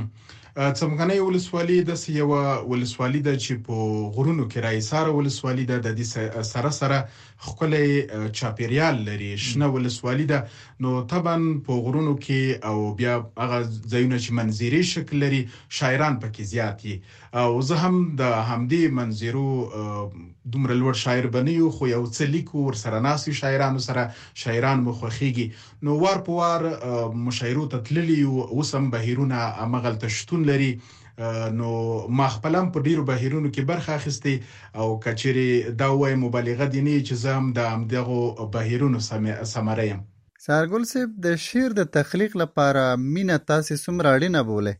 څمکنۍ ولسوالي داسې یوه ولسوالي ده چې په غرونو کې راایساره ولسوالي ده. د دې سره سره ښکلی چاپیریال لري، شنه ولسوالي ده. نو طبعا په غرونو کې او بیا هغه ځایونه چې منظرې شکل لري شاعران پکې زیات دي او زه هم د همدې منظرو دومره لوړ شاعر به نه یو خو یو څه لیکو ورسره ناستو شاعرانو سره شاعران مو خوښېږي. نو وار په وار مشاعرو ته تللي یو اوس هم بهیرونه همغلته شتون لري. نو ما خپل هم په ډیرو بهیرونو کې برخه اخیستې او که چیرې دا ووایم مبالغه دې نه وي چې زه هم د همدغو بهیرونو ثمره یم. سهارګل صاحب د شعر د تخلیق لپاره مینه تاسې څومره اړینه بولئ؟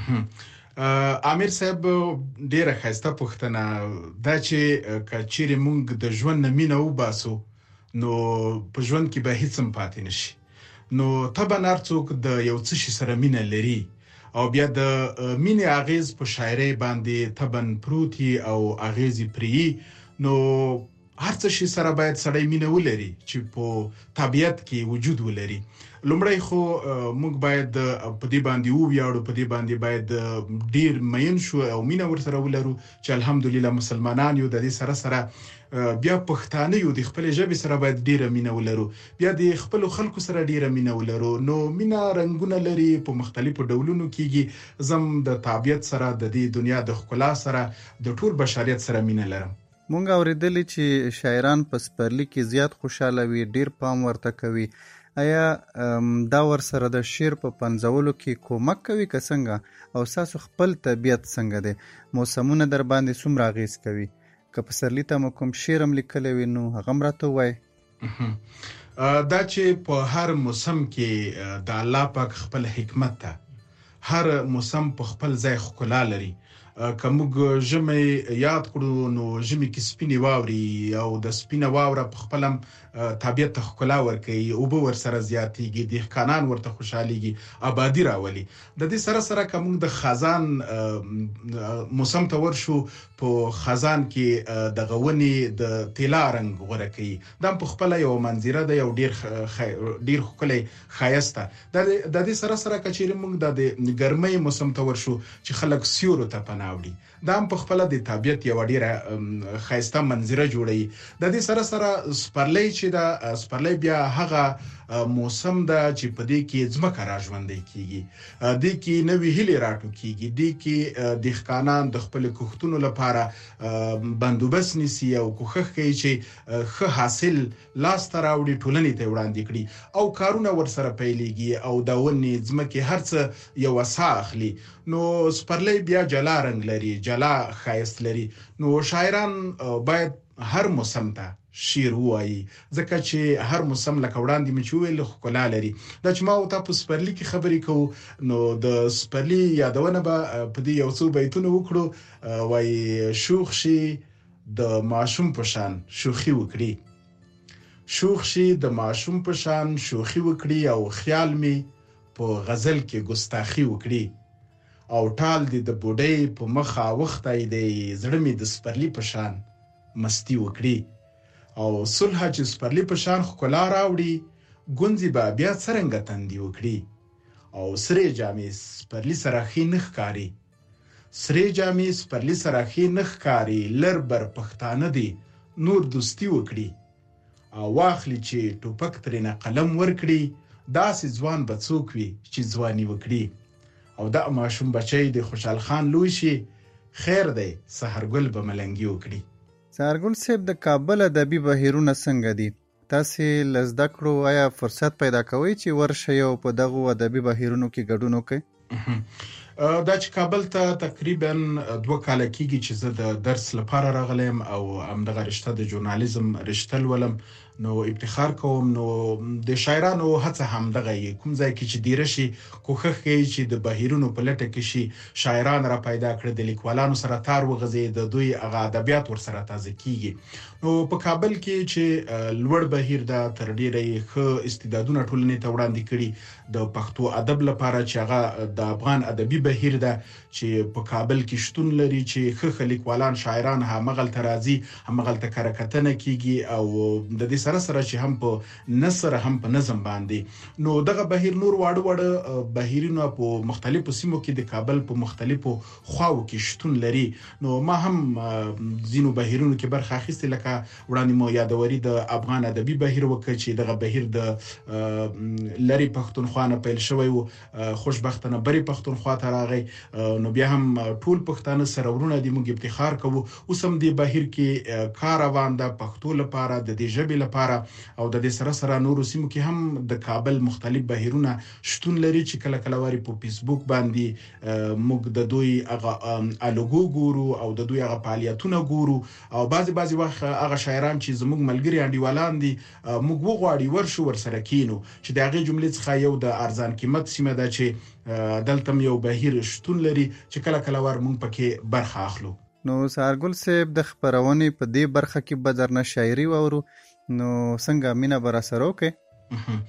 امیر صاحب ډیره ښایسته پوښتنه دا چې که چیرې موږ د ژوند نه مینه وباسو نو په ژوند کې به هیڅ هم پاتې نشي. نو طبعا هر څوک د یو څه شي سره مینه لري او بیا د مینې اغیز په شاعرۍ باندې طبعا پروتي او اغیز پری نو هر څه شي سره باید سړی مینه ولري چې په طبیعت کې وجود ولري. لومړی خو موږ باید په دې باندې وویاړو، په دې باندې باید ډیر مین شو او مینه ورسره ولرو چې الحمدلله مسلمانان یو. د دې سره سره بیا پښتانه یو، د خپل ژبې سره باید ډیره مینه ولرو، بیا د خپل خلکو سره ډیره مینه ولرو. نو مینه رنگونه لري، په مختلفو ډولونو کېږي. زم د طبیعت سره، د دې دنیا د ښکلا سره، د ټول بشریت سره مینه لرم. مونږ اوریدلی چې شاعران په سپرلي کې زیات خوشاله وي، ډیر پام ورته کوي. آیا دا ور سره د شعر په پنځولو کې کومک کوي که څنګه؟ او تاسو خپل طبیعت څنګه دی؟ موسمونه در باندې څومره اغیز کوي؟ که پسرلي ته مو کوم شعر هم لیکلی وي نو هغه هم راته ووایئ. دا چې په هر موسم کې د الله پاک خپل حکمت ته، هر موسم په خپل ځای ښکلا لري. که موږ ژمی یاد کړو نو ژمی کې سپینې واوري او د سپینه واوره په خپل هم طبیعت ته ښکلا ورکوي، اوبه ورسره زیاتېږي، دهقانان ورته خوشحالېږي، آبادي راولي. د دې سره سره که موږ د خزان موسم ته ورشو، په خزان کې د غونې د طلا رنګ غوره کوي. دا په خپل یو منظره ده، یو ډیر ښکلی ښایست ده. د دې سره سره که چیرې موږ د ګرمۍ موسم ته ورشو چې خلک سیورو ته پناه وړي، دا هم په خپل د طبیعت یو ډیره ښایسته منظره جوړوي. د دې سره سره سپرلی چې دا سپرلی بیا هغه موسم ده چې په دې کې ځمکه را ژوندی کیږي، دې کې نوې هیلې راټوکیږي، دې کې دهقانان د خپل کښتونو لپاره بندوبست نیسي او کوښښ کوي چې ښه حاصل لاسته راوړي، ټولنې ته وړاندې کړي او کارونه ورسره پیلېږي او د ونې ځمکې هر څه یو ساه اخلي. نو سپرلی بیا جلا رنګ لري، جلا ښایست لري. نو شاعران باید هر موسم ته شعر ووایي، ځکه چې هر موسم لکه وړاندې مې چې وویل ښکلا لري. دا چې ما او تا په سپرلي کې خبرې کوو نو د سپرلي یادونه به په دې یو څو بیتونه وکړو. وایي شوخ شي د ماشوم په شان شوخي وکړي، شوخ شي د ماشوم په شان شوخي وکړي او خیال می په غزل کې ګستاخي وکړي، او ټال دی د بوډۍ په مخه وختای دی زړه می د سپرلي په شان مستی وکړي. او صلح چې سپرلي په شان ښکلا راوړي، ګونځي به بیا څرنګه تندي وکړي. او سرې جامې سپرلي سره ښې نه ښکاري، سرې جامې سپرلي سره ښې نه ښکاري. لر بر پښتانه دی نور دوستي وکړي، او واخلي چې ټوپک ترېنه قلم ورکړي. داسې ځوان به څوک وي چې ځواني وکړي. او دا ماشوم بچی د خوشحال خان لوی شي، خیر دی سحرګل به ملنګي وکړي. سحرګل صاحب، د کابل ادبي بهیرونه څنګه دي؟ تاسې له زده کړو آیا فرصت پیدا کوئ چې ورشئ او په دغو ادبي بهیرونو کې ګډون وکړئ؟ دا چې کابل ته تقریبا 2 کاله کېږي چې زه د درس لپاره راغلم او همدغه رشته د ژورنالیزم رشته لولم. نو افتخار کوم. نو د شاعرانو هڅه همدغه یي، کوم ځای کې چې دیره شي کوښښ کوي چې د بهیرونو په لټه کې شي، شاعران را پیدا کړي، د لیکوالانو سره تار وغځي، د دوی هغه ادبیات ورسره تازه کیږي. نو په کابل کې چې لوړ بهیر ده، تر ډیره ښه استعدادونه ټولنې ته وړاندې کړي د پښتو ادب لپاره، چې هغه د افغان ادبي بهیر ده چې په کابل کې شتون لري، چې ښه لیکوالان شاعران همغلته راځي، همغلته کره کتنه کیږي. او د دې سره سره چې هم په نثر هم په نظم باندې. نو دغه بهیر نور واړه واړه بهیرونه په مختلفو سیمو کې د کابل په مختلفو خواو کې شتون لري. نو ما هم ځینو بهیرونو کې برخه اخیستې، لکه وړاندې مو یادوري د افغان ادبي بهیر وکړ چې دغه بهیر د لری پښتونخوا نه پیل شوی و، خوشبختانه بری پښتونخوا ته راغی. نو بیا هم ټول پښتانه سره ورونه دي، موږ افتخار کوو. اوس هم د بهیر کې کار روان ده پښتو لپاره، د دې ژبې لپاره. او د دې سره سره نورو سیمو کې هم د کابل مختلف بهیرونه شتون لري چې کله کله واري په فیسبوک باندې موږ د دوی هغه الوګو ګورو او د دوی هغه فعالیتونه ګورو. او بعضی وخت هغه شاعران چې زموږ ملګری انډیوالان دي موږ وغواړي ورشو ورسره کینو، چې د هغې جملې څخه یو د ارزان قیمت سیمه ده چې دلته یو بهیر شتون لري چې کله کله ور موږ پکې برخه اخلو. نو سحرګل صاحب، د خپرونې په دې برخه کې به درنه شاعري واورو، نو څنګه مینه به راسره وکړې؟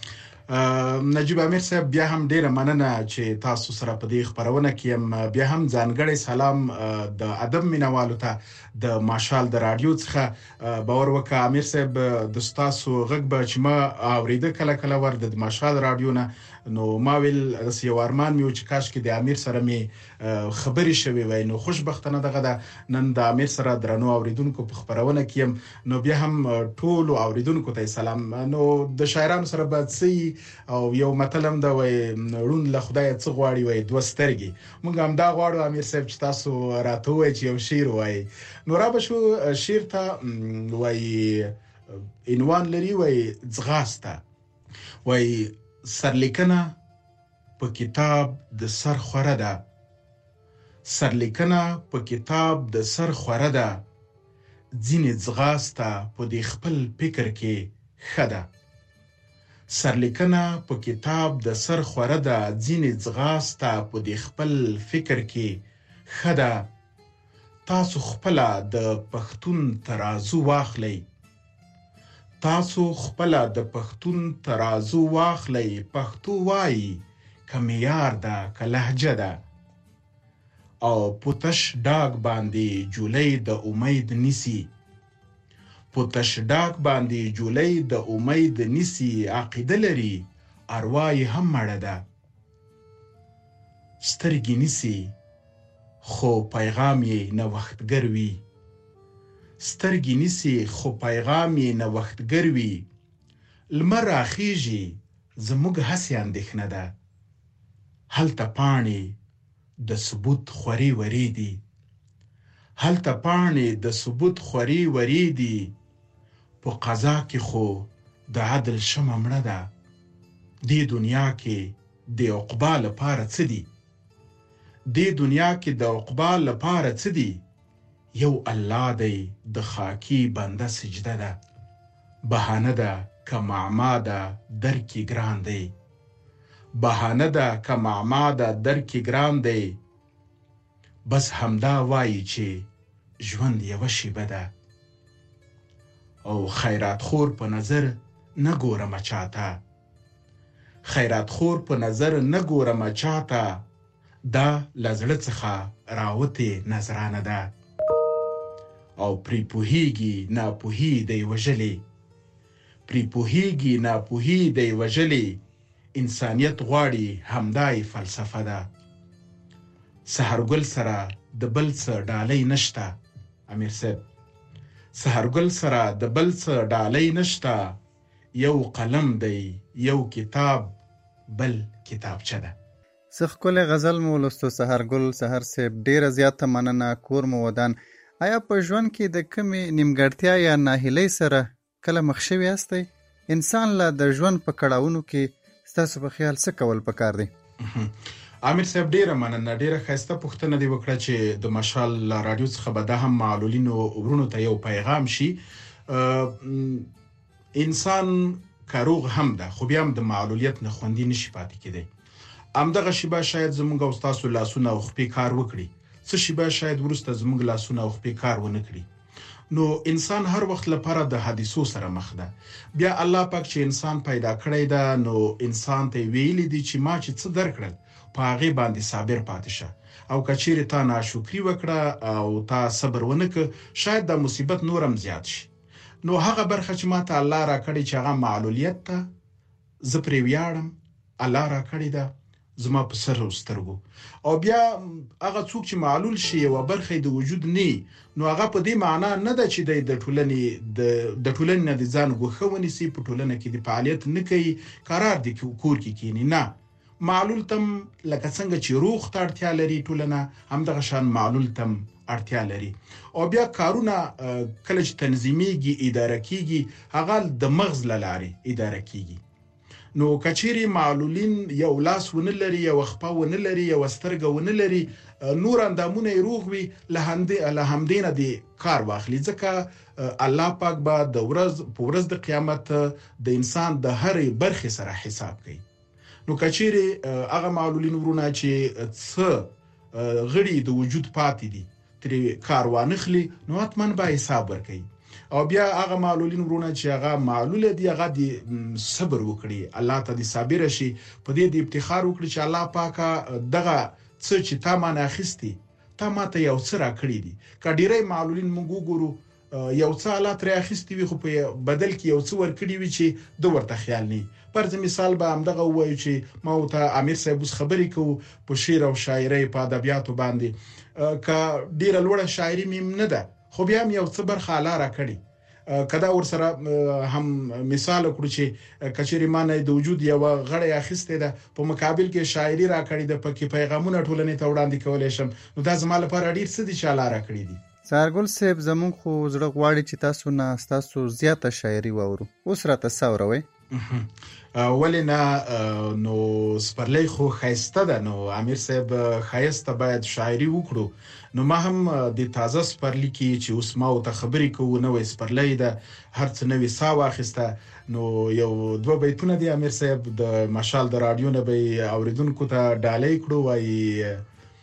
نجیب امیر صاحب بیا هم ډیره مننه چې تاسو سره په دې خبرونه کې بیا هم ځانګړی سلام د ادب مینوالو ته د ماشال د رادیو څخه باور وکړه امیر صاحب د تاسو غږ به چې ما اوریده کله کله ور د ماشال رادیو نه نو ما ویل یو ارمان مې و چې کاش کې د امیر سره مې خبرې شوي وای نو خوشبختانه دغه د نن د امیر سره درنو اوریدونکو په خبرونه کې نو بیا هم ټول اوریدونکو ته سلام نو د شاعرانو سره به څه او یو متلم دا وای ړوند له خدای څخه غواړي وای دوه سترګې موږ هم دا غواړو امیر صاحب چې تاسو راته وای چې یو شعر وای نو را به شو شعر ته وای عنوان لري وای ځغاسته وای سرلیکنه په کتاب د سر خوره ده سرلیکنه په کتاب د سر خوره ده ځینې ځغاسته په دې خپل فکر کې ښه ده سرلیکنه په کتاب د سر خوره ده ځینې ځغاسته په دې خپل فکر کې ښه ده تاسو خپله د پښتون ترازو واخلئ تاسو خپله د پښتون ترازو واخلئ پښتو وایي که معیار ده که لهجه ده او پوتش ډاګ باندې جولۍ د امید نیسي پوتش ډاګ باندې جولۍ د امید نیسي عقیده لري اروا یې هم مړه ده سترګې نیسي خو پیغام یې نوښتګر وي سترګې نیسي خو پیغام یې نوښتګر وي لمر راخیږي زموږ هسې اندېښنه ده هلته پاڼې د ثبوت خوري ورې دي هلته پاڼې د ثبوت خوري ورې دي په قضا کې خو د عدل شمه مړه ده دې دنیا کې د عقبا لپاره څه دي دې دنیا کې د عقبا لپاره څه دي یو الله دی د خاکی بنده سجده ده بهانه ده که معما ده درکې ګران دی بهانه ده که معما ده درکې ګران دی بس همدا وایي چې ژوند یوه شیبه ده او خیرات خور په نظر نه ګورم چاته خیرات خور په نظر نه ګورم چاته دا لزړه څخه راوتې نظرانه ده او پری پوهیږي ناپوهي دی وژلې پری پوهیږي ناپوهي دی وژلې انسانیت غواړي همدای فلسفه ده سحرګل سره د بل څه ډالۍ نشته امیر صاحب سحرګل سره د بل څه ډالۍ نشته یو قلم دی یو کتاب بل کتابچه ده څه ښکلی غزل مو ولوستو سحرګل سحر صاحب ډېره زیاته مننه کور مو ودان آیا په ژوند کې د کومې نیمګړتیا یا ناهیلۍ سره کله مخ شوي یاستئ انسان له د ژوند په کړاوونو کې ستاسو په خیال څه کول پکار دی امیر صاحب ډیره مننه ډیره ښایسته پوښتنه دی وکړه چې د مشال رادیو څخه به دا هم معلولینو ورونو ته یو پیغام شي انسان کاروغ هم ده خو بیا هم د معلولیت نه خوندي نشي پاتې کېدی همدغه شیبه شاید زموږ او ستاسو لاسونه او خپې کار وکړي څه شیبه شاید وروسته زموږ لاسونه او خپې کار ونه کړي نو انسان هر وخت لپاره د حادثو سره مخ ده بیا الله پاک چې انسان پیدا کړی ده نو انسان ته ویلي دي چې ما چې څه درکړل په هغې باندې صابر پاتې شه او که چیرې تا ناشکري وکړه او تا صبر ونه کړه شاید دا مصیبت نورم زیات شي نو هغه برخه چې ما ته الله راکړې چې هغه معلولیت ته زه پرې ویاړم الله راکړې ده زما په سر او سترګو او بیا هغه څوک چې معلول شي یوه برخه د وجود نه نو هغه په دې معنا نه ده چې د ټولنې نه د ځان ګوښه ونیسي په ټولنه کې د فعالیت نه کوي قرار دی کور کې کینی نه معلول تم لکه څنګه چې روغ ته اړتیا لري ټولنه همدغه شان معلول تم اړتیا لري او بیا کارونه کله چې تنظیمیږي اداره کیږي هغه د مغز له لارې اداره کیږي نو کچيري معلولین یو لاس ونه لري یو خپه ونه لري یو سترګه ونه لري نور اندامونه روغ وي له همدینه دی کار واخلي ځکه الله پاک به د ورځ د قیامت د انسان د هرې برخې سره حساب کوي نو کچيري هغه معلولین ورونه چې څه غړي د وجود پاتې دي تر کار وانخلي نو اتمن به حساب ورکړي او بیا هغه معلولین ورونه چې هغه معلول دي هغه دي صبر وکړي، الله ته دي صابر شي، په دې دي افتخار وکړي چې الله پاکه دغه څه چې تا مان اخیستي تا ماته یو څه را کړی دي. که ډیری معلولین موږ وګورو یو څه الله ترې اخیستی وي خو په بدل کې یو څه ورکړي وي چې د ورته خیال نه. پر مثال به همدغه وایو چې ما ته امیر صاحب اوس خبرې کوو په شعر او شاعرۍ په ادبیاتو باندې، که ډیره لوړه شاعري میم نه ده خو بیا هم یو څه برخه الله را کړي. کدا ور سره هم مثال کړو چې کچېری مانه د وجود یو غړی اخیسته ده په مقابل کې شاعري را کړی ده، پکې پیغامونه ټولنې ته وړاندې کولای شم، نو دا زما لپاره ډیر څه دي چې الله را کړی دي. سارګل صاحب زمون خو زړه غواړي چې تاسو نه تاسو زیاته شاعري واورو، اوس را تصوروي. ولنا نو سپرلی خو خایسته ده، نو امیر صاحب خایسته باید شاعري وکړو. نو ما هم د تازه سپرلی کې چې اوس ما او ته خبرې کوو نوې سپرلی ده، هر څه نوې سا واخیسته. نو یو دوه بیتونه دي امیر صاحب د مشال د رادیو نه به اوریدونکو ته ډالۍ کړو. وایي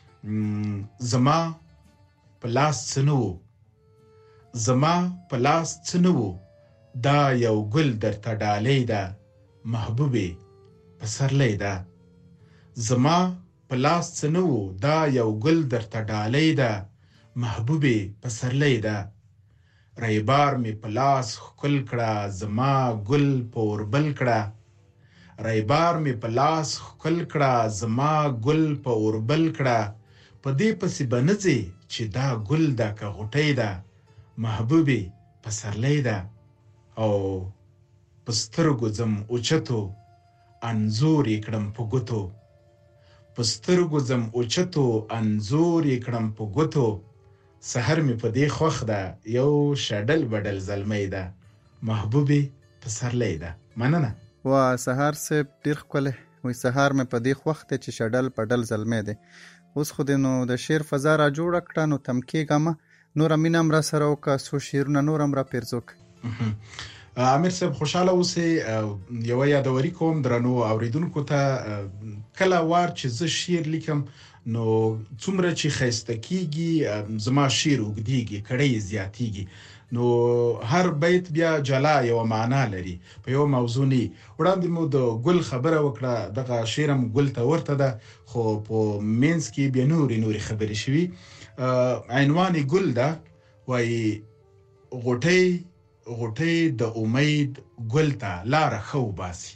زما په لاس څه نه وو، زما په لاس څه نه وو، دا یو ګل درته ډالۍ ده محبوبې پسرلی ده. زما په لاس څه نه وو، دا یو ګل درته ډالۍ ده محبوبې پسرلی ده. ریبار می په لاس ښکل کړه زما ګل په اوربل کړه، ریبار می په لاس ښکل کړه زما ګل په اوربل کړه. په دې پسې به نه ځې چې دا ګل ده که غوټۍ ده محبوبې پسرلی ده. او په سترګو ځم اوچتو انځور یې کړم په ګوتو، په سترګو ځم اوچتو انځور یې کړم په ګوتو. سحر مې په دې خوښ ده یو شډل بډل زلمی ده محبوبې پسرلی ده. مننه. وا سحر صاحب ډیر ښکلی وایي، سحر مې په دې خوښ دی چې شډل پډل زلمی دی. اوس خو دې نو د شعر فضا را جوړه کړه، نو تم کېږه مه، نوره مینه هم را سره وکړه، څو شعرونه نور هم را پیرزو کړه. امیر صاحب خوشاله اوسئ. یوه یادوري کوم درنو اوریدونکو ته، کله وار چې زه شعر لیکم نو څومره چې ښایسته کېږي زما شعر اوږدېږي، کړۍ زیاتېږي، نو هر بیت بیا جلا یوه معنا لري، په یو موضوع نه. وړاندې مو د ګل خبره وکړه، دغه شعر هم ګل ته ورته ده خو په منځ کې بیا نورې خبرې شوي. عنوان یې ګل ده. وایي غوټۍ غوټۍ د امید ګل ته لاره ښه وباسي،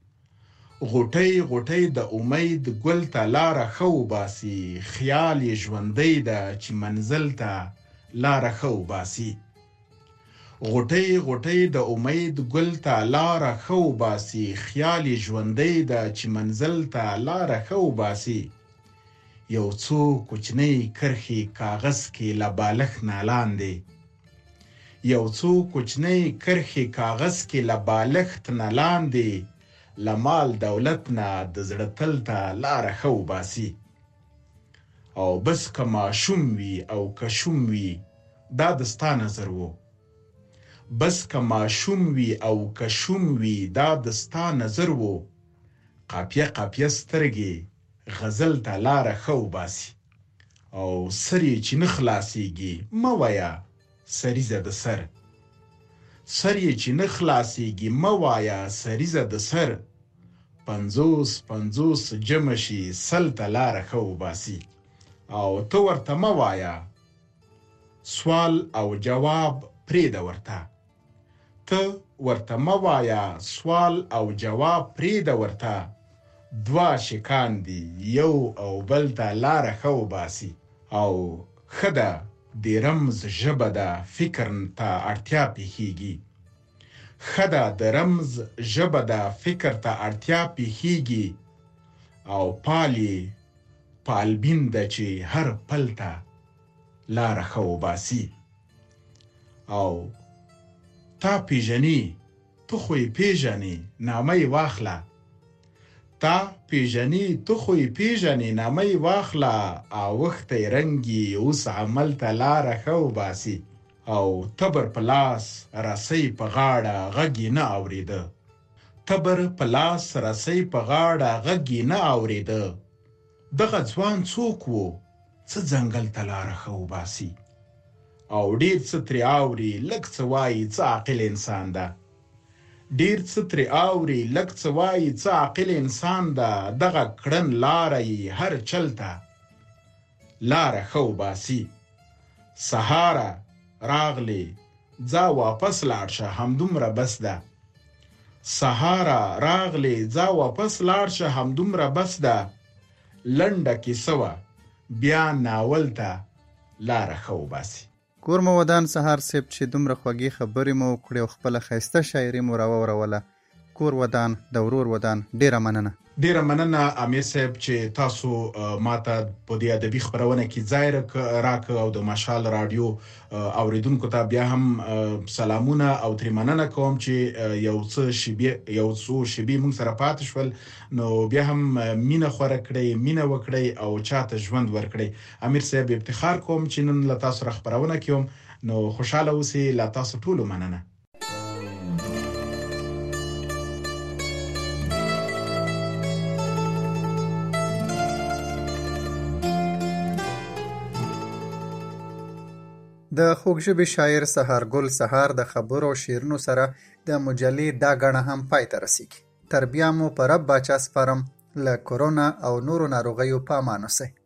غوټۍ غوټۍ د امید ګل ته لاره ښه وباسي. خیال یې ژوندی ده چې منزل ته لاره ښه وباسي، غوټۍ غوټۍ د امید ګل ته لاره ښه وباسي. خیال یې ژوندی ده چې منزل ته لاره ښه وباسي. یو څو کوچنۍ کرښې کاغذ کې له بالښت نه لاندې، یو څو کوچنۍ کرښې کاغذ کې له بالښت نه لاندې، له مال دولت نه د زړه تل ته لاره ښه وباسي. او بس که ماشوم وي او که شوم وي دا د ستا نظر و، بس که ماشوم وي او که شوم وي دا د ستا نظر و. قافیه قافیه سترګې غزل ته لاره ښه وباسي. او سر یې چې نه خلاصېږي مه وایه سریزه د سر، سر یې چې نه خلاصېږي مه وایه سریزه د سر. 50 جمع شي سل ته لاره ښه وباسي. او ته ورته مه وایه سوال او جواب پرېږده ورته، ته ورته مه وایه سوال او جواب پرېږده ورته. دوه شکان دي یو او بل ته لاره ښه وباسي. او ښه ده د رمز ژبه ده فکر ته اړتیا پېښېږي، ښه ده د رمز ژبه ده فکر ته اړتیا پېښېږي. او پالې پالبین ده چې هر پل ته لاره ښه وباسي. او تا پېژنې ته خو یې پېژنې نامه یې واخله، تا پېژنې ته خو یې پېژنې نامه یې واخله. اوښتی رنګ یې اوس عمل ته لاره ښه وباسي. او تبر په لاس رسۍ په غاړه غږ یې نه اورېده، تبر په لاس رسۍ په غاړه غږ یې نه اورېده. دغه ځوان څوک و څه ځنګل ته لاره ښه وباسي. او ډیر څه ترې اوري لږ څه وایي څه عاقل انسان ده. ډیر څه ترې اوري لږ څه وایي څه عاقل انسان ده. دغه کړن لاره یې هر چلته لاره ښه وباسي. سهاره راغلی ځه واپس لاړ شه همدومره بس ده. سهاره راغلی ځه واپس لاړ شه همدومره بس ده. لنډه کیسه وه بیا ناول ته لاره ښه وباسي. کور مو ودان سهار صاحب چې دومره خوږې خبرې مو وکړې او خپله ښایسته شاعري مو راوروله. کور ودان د ورور ودان، ډیره مننه. ډیره مننه امیر صاحب چې تاسو ماته په دې ادبي خپرونه کې ځای راکړ او د مشال رادیو اوریدونکو ته بیا هم سلامونه او ترې مننه کوم چې یو څو شیبې موږ سره پاتې شول، نو بیا هم مینه خوره کړئ، مینه وکړئ او چاته ژوند ورکړئ. امیر صاحب افتخار کوم چې نن له تاسو سره خپرونه کوم، نو خوشاله اوسئ. له تاسو ټولو مننه. د خوږژبې شاعر سهارګل سهار د خبرو او شعرونو سره د مجلې دا ګڼه هم پای ته رسیږي. تر بیا مو په رب باچا سپارم. له کرونا او نورو ناروغیو په امان اوسئ.